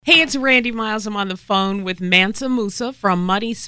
Hey, it's Randy Miles. I'm on the phone with Mansa Musa from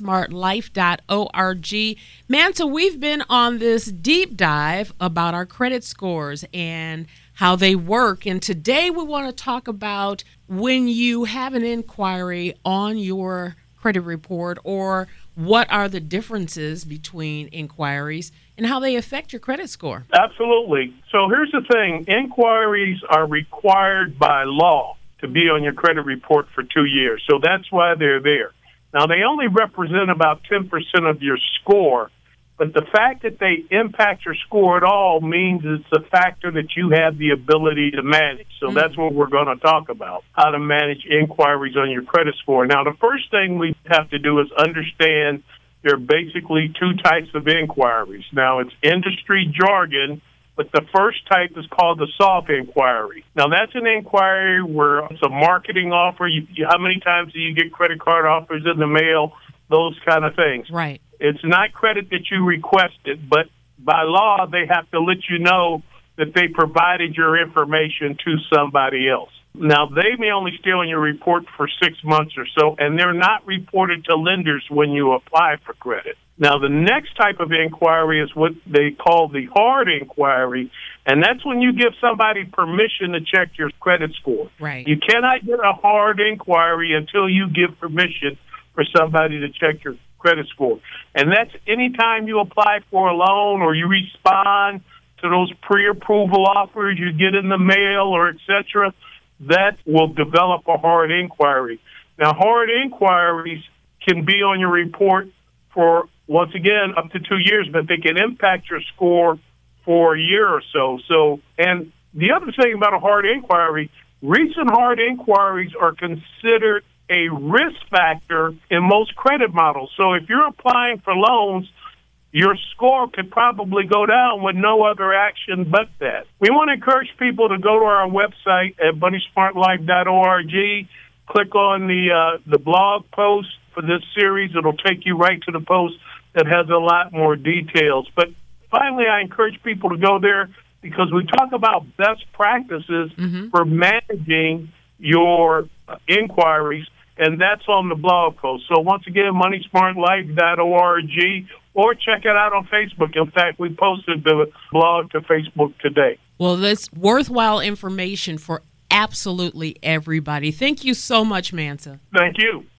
moneysmartlife.org. Mansa, we've been on this deep dive about our credit scores and how they work. And today we want to talk about when you have an inquiry on your credit report, or what are the differences between inquiries and how they affect your credit score. Absolutely. So here's the thing. Inquiries are required by law to be on your credit report for 2 years. So that's why they're there. Now, they only represent about 10% of your score, but the fact that they impact your score at all means it's a factor that you have the ability to manage. So that's what we're going to talk about, how to manage inquiries on your credit score. Now, the first thing we have to do is understand there are basically two types of inquiries. Now, it's industry jargon, but the first type is called the soft inquiry. Now, that's an inquiry where it's a marketing offer. How many times do you get credit card offers in the mail? Those kind of things. Right. It's not credit that you requested, but by law, they have to let you know that they provided your information to somebody else. Now, they may only stay on your report for 6 months or so, and they're not reported to lenders when you apply for credit. Now, the next type of inquiry is what they call the hard inquiry, and that's when you give somebody permission to check your credit score. Right. You cannot get a hard inquiry until you give permission for somebody to check your credit score. And that's anytime you apply for a loan or you respond to those pre-approval offers you get in the mail or et cetera, that will develop a hard inquiry. Now, hard inquiries can be on your report for, once again, up to 2 years, but they can impact your score for a year or so. And the other thing about a hard inquiry, recent hard inquiries are considered a risk factor in most credit models. So if you're applying for loans, your score could probably go down with no other action but that. We want to encourage people to go to our website at moneysmartlife.org, click on the blog post for this series. It'll take you right to the post that has a lot more details. But finally, I encourage people to go there because we talk about best practices for managing your inquiries, and that's on the blog post. So once again, moneysmartlife.org, or check it out on Facebook. In fact, we posted the blog to Facebook today. Well, that's worthwhile information for absolutely everybody. Thank you so much, Mansa. Thank you.